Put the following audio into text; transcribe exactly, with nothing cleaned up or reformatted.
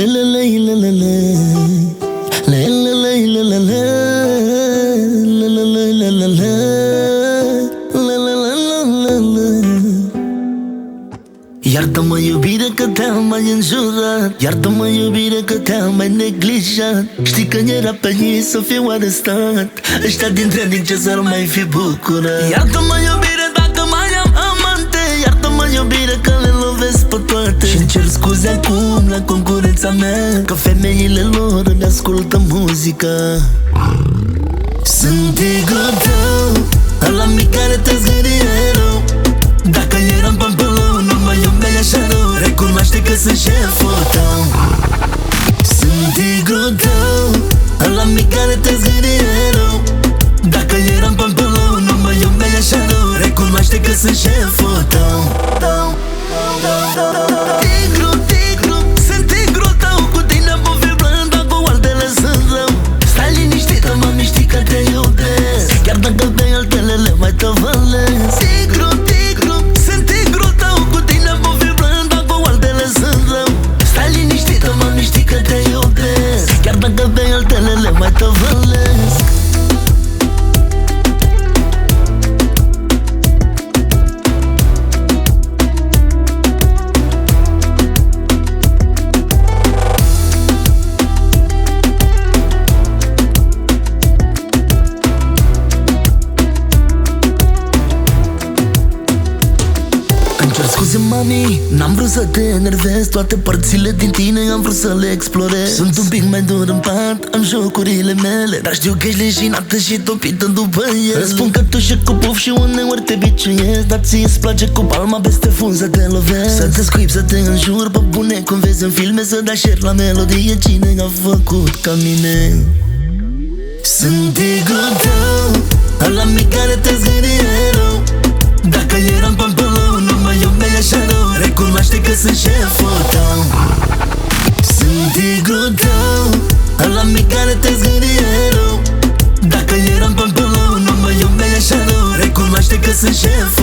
Le le le le le le Le le le le le le Le le le le le le Le le le le le Iartă-mă iubire că te-am mai înjurat, Iartă-mă iubire că te-am mai neglijat. Știi că era pe ei să fiu arestat, ăștia din trending ce s-ar mai fi bucurat. Iartă-mă iubire dacă mai am amante, Iartă-mă iubire că le lovesc pe toate. Și-mi cer scuze acum la concurența mea, că femeile lor îmi ascultă muzica. Sunt ego tău, ăla mic care te zgârie rău. Dacă eram pampelou, nu mă iubeai așa rău. Recunoaște că sunt șeful tău. Sunt ego tău, ăla mic care te zgârie rău. Dacă eram pampelou, nu mă iubeai așa rău. Recunoaște că sunt șeful tău. Tigru, tigru, sunt tigru tău. Cu tine pot fi blând, dar cu altele sunt rău. Stai liniștită, mami, știi că te iubesc, chiar dacă pe altele le mai tăvălesc. Tigru, tigru, sunt tigru tău. Cu tine pot fi blând, dar cu altele sunt rău. Stai liniștită, mami, știi că te iubesc, chiar dacă pe altele le mai tăvălesc. Scuze, mami, n-am vrut să te enervez. Toate părțile din tine am vrut să le explorez. Sunt un pic mai dur în pat, am jocurile mele, dar știu că ești leșinată și topită după el. Răspund că tu și cu puf și uneori te biciuiesc, dar ție-ți place cu palma peste fund să te lovesc. Să te scuip, să te înjur, pe bune cum vezi în filme, să dai share la melodie. Cine a făcut ca mine? Sunt ego tău, ăla mic care te zgârie rău. Dacă eram pampelou, nu mă iubeai așa rău. Recunoaște că sunt șeful tău. Sunt ego tău, ăla mic care te zgârie rău. Dacă eram pampelou, nu mă iubeai așa rău. Recunoaște că sunt șeful